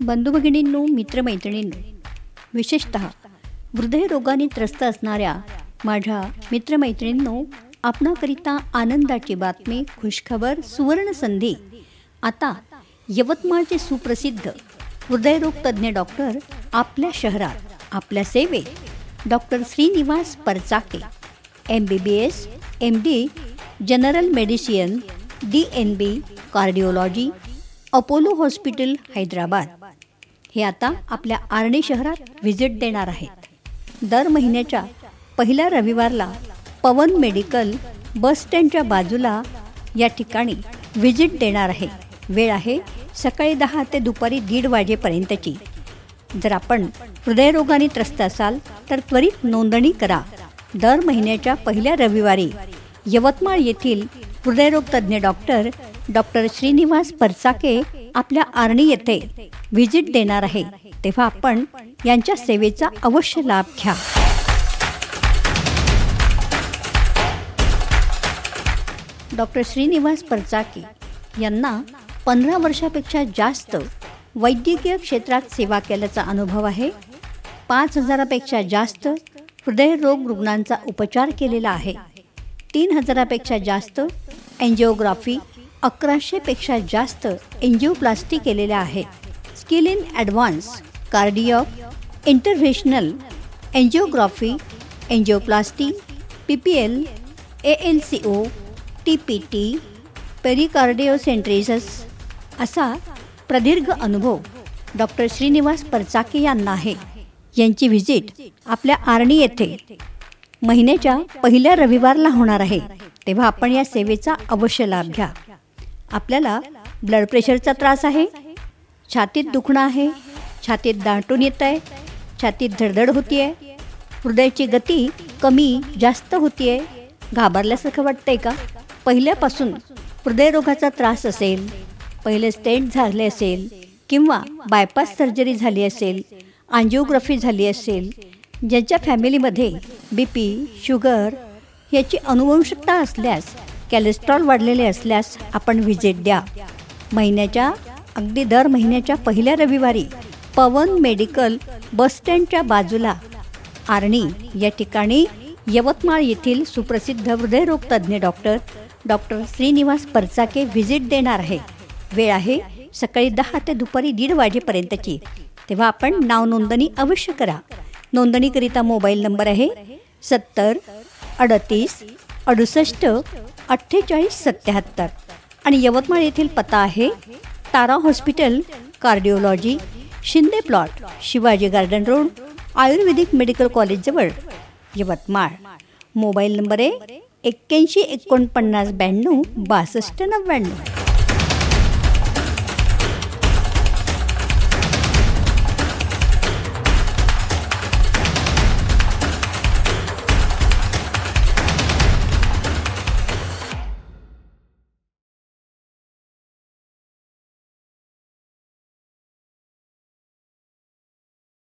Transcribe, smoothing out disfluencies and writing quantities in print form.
बंधुभगिनींनो, मित्रमैत्रिणींनो, विशेषतः हृदयरोगाने त्रस्त असणाऱ्या माझ्या मित्रमैत्रिणींनो, आपणाकरिता आनंदाची बातमी, खुशखबर, सुवर्णसंधी. आता यवतमाळचे सुप्रसिद्ध हृदयरोग तज्ज्ञ डॉक्टर आपल्या शहरात, आपल्या सेवेत doctor Srinivas Parchake, MBBS, MD, general medicine, DNB, cardiology, Apollo hospital, Hyderabad हे आता आपल्या आर्णी शहरात व्हिजिट देणार आहेत. दर महिन्याच्या पहिल्या रविवारला पवन मेडिकल बस स्टँडच्या बाजूला या ठिकाणी व्हिजिट देणार आहे. वेळ आहे सकाळी 10 ते दुपारी 1:30 वाजेपर्यंतची. जर आपण हृदयरोगाने त्रस्त असाल तर त्वरित नोंदणी करा. दर महिन्याच्या पहिल्या रविवारी यवतमाळ येथील हृदयरोग तज्ज्ञ डॉक्टर श्रीनिवास परचाके आपल्या आर्णी येथे व्हिजिट देणार आहे. तेव्हा आपण यांच्या सेवेचा अवश्य लाभ घ्या. डॉक्टर श्रीनिवास परचाके यांना 15 वर्षापेक्षा जास्त वैद्यकीय क्षेत्रात सेवा केल्याचा अनुभव आहे. 5,000पेक्षा जास्त हृदयरोग रुग्णांचा उपचार केलेला आहे. 3,000पेक्षा जास्त एंजिओग्राफी, 1100पेक्षा जास्त एंजिओप्लास्टी केलेल्या आहेत. Skill in advance cardiac interventional angiography, angioplasty, PPL, ALCO, TPT, pericardiocentesis असा प्रदीर्घ अनुभव डॉक्टर श्रीनिवास परचाके यांना आहे. यांची व्हिजिट आपल्या आर्णी येथे महिन्याच्या पहिल्या रविवारला होणार आहे. तेव्हा आपण या सेवेचा अवश्य लाभ घ्या. आपल्याला ब्लड प्रेशरचा त्रास आहे, छातीत दुखणं आहे, छातीत दाटून येत आहे, छातीत धडधड होती आहे, हृदयाची गती कमी जास्त होती आहे, घाबरल्यासारखं वाटतंय का, पहिल्यापासून हृदयरोगाचा त्रास असेल, पहिले स्टेंट झाले असेल किंवा बायपास सर्जरी झाली असेल, एंजिओग्राफी झाली असेल, ज्यांच्या फॅमिलीमध्ये BP, शुगर याची अनुवंशिकता असल्यास, कॅलेस्ट्रॉल वाढलेले असल्यास आपण व्हिजिट द्या. दर महिन्याच्या पहिल्या रविवारी पवन मेडिकल बस स्टँडच्या बाजूला आर्णी या ठिकाणी यवतमाळ येथील सुप्रसिद्ध हृदयरोग तज्ज्ञ डॉक्टर श्रीनिवास परचाके व्हिजिट देणार आहे. वेळ आहे सकाळी 10 ते दुपारी 1:30 वाजेपर्यंतची. तेव्हा आपण नाव नोंदणी अवश्य करा. नोंदणीकरिता मोबाईल नंबर आहे 70 38 68 48 77 आणि यवतमाळ येथील पत्ता आहे Tara hospital, cardiology, Shinde plot, Shivaji garden road, ayurvedic medical कॉलेजजवळ, यवतमाळ. मोबाईल नंबर आहे 81 49 92 62 99.